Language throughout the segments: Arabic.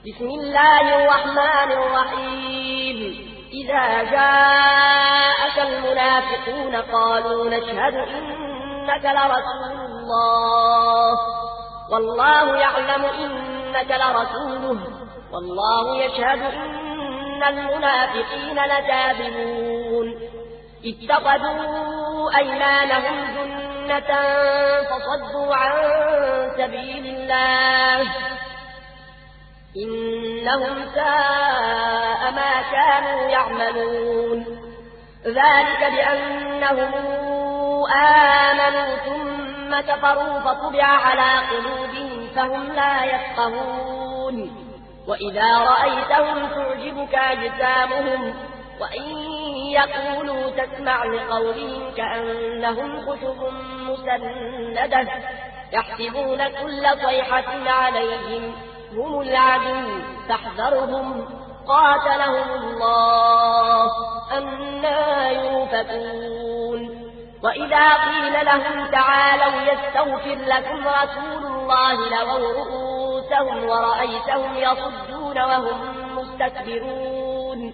بسم الله الرحمن الرحيم إذا جاءك المنافقون قالوا نشهد إنك لرسول الله والله يعلم إنك لرسوله والله يشهد إن المنافقين لكاذبون اتخذوا أيمانهم جنة فصدوا عن سبيل الله إنهم ساء ما كانوا يعملون ذلك بأنهم آمنوا ثم كفروا فطبع على قلوبهم فهم لا يفقهون وإذا رأيتهم تعجبك أجسامهم وإن يقولوا تسمع لقولهم كأنهم خشب مسندة يحسبون كل صيحة عليهم هم العدو فاحذرهم قاتلهم الله أنى يؤفكون وإذا قيل لهم تعالوا يستغفر لكم رسول الله لووا رؤوسهم ورأيتهم يصدون وهم مستكبرون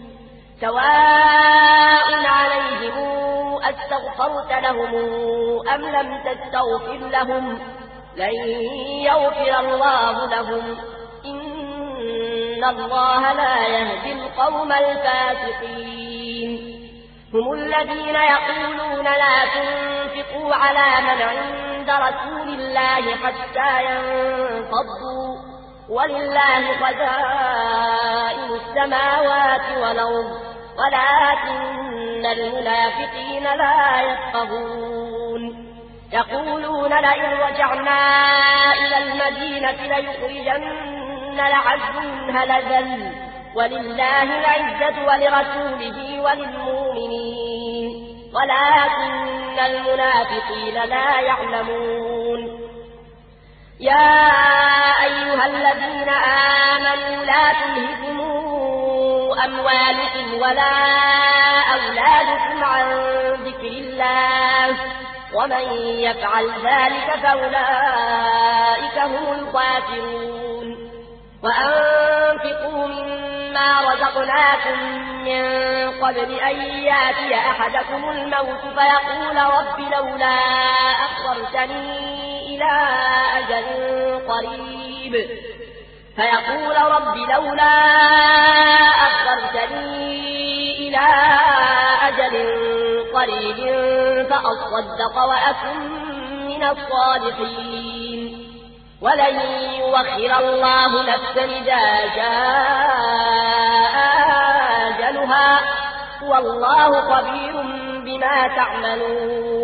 سواء عليهم أستغفرت لهم أم لم تستغفر لهم لن يغفر الله لهم إن الله لا يهدي القوم الفاسقين هم الذين يقولون لا تنفقوا على من عند رسول الله حتى ينفضوا ولله خزائن السماوات والأرض ولكن المنافقين لا يفقهون يقولون لئن رجعنا إلى المدينة ليخرجن الأعز منها الأذل ولله العزة ولرسوله وللمؤمنين ولكن المنافقين لا يعلمون يا أيها الذين آمنوا لا تلهكم أموالكم ولا أولادكم عن ذكر الله ومن يفعل ذلك فأولئك هم الخاسرون وأنفقوا مما رزقناكم من قبل أن يأتي أحدكم الموت فيقول رب لولا أخرتني إلى أجل قريب فأصدق وأكن من الصالحين ولن يؤخر الله نفسا إذا جاء أجلها والله خبير بما تعملون